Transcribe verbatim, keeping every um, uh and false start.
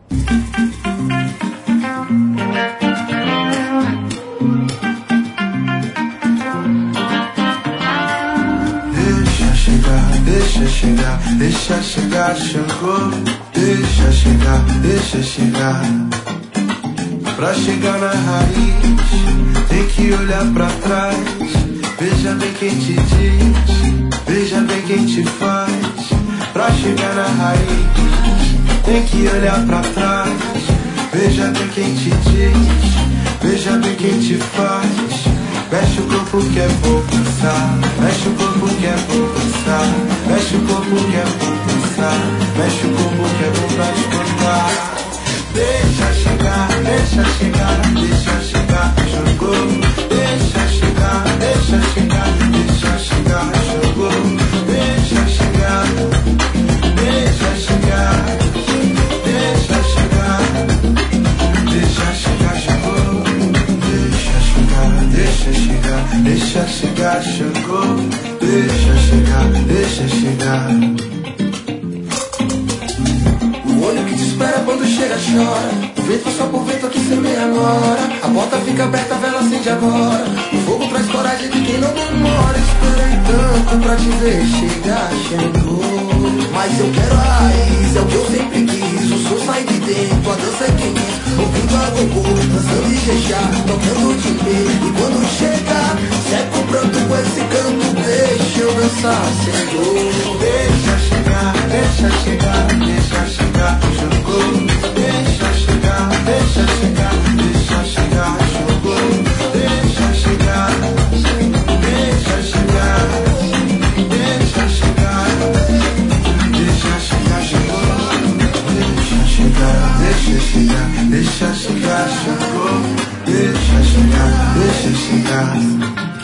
Deixa chegar, deixa chegar, Xangô. Deixa chegar, deixa chegar. Pra chegar na raiz, tem que olhar pra trás. Veja bem quem te diz, veja bem quem te faz. Pra chegar na raiz, tem que olhar pra trás. Veja bem quem te diz, veja bem quem te faz. Mexe o corpo que é bom dançar, mexe o corpo que é bom dançar, mexe o corpo que é bom dançar, mexe o corpo que é bom pra escutar. Deixa chegar, deixa chegar, deixa chegar, jogou. Deixa chegar, deixa chegar, deixa chegar, jogou. Deixa chegar, deixa chegar, deixa chegar, deixa chegar, jogou. Deixa chegar, deixa chegar, deixa chegar, chegou. Deixa chegar, deixa chegar. O olho que te espera quando chega chora. O vento só por vento aqui semeia agora. A porta fica aberta, a vela acende agora. O fogo traz coragem de quem não demora. Esperei tanto pra te ver chegar, chegou. Mas eu quero a raiz, é o que eu sempre quis. O som sai de dentro, a dança é quem quis. Ouvindo a gogô, dançando e jejá, tocando de meio. E quando chegar, seco pronto com esse canto. Deixa eu dançar, chegou. Deixa chegar, deixa chegar, deixa chegar, jogou. Deixa chegar, deixa chegar, deixa chegar, jogou. Deixa chegar, deixa chegar, deixa chegar, deixa chegar, jogou. Deixa chegar, deixa chegar, deixa chegar, jogou. Deixa chegar, deixa chegar.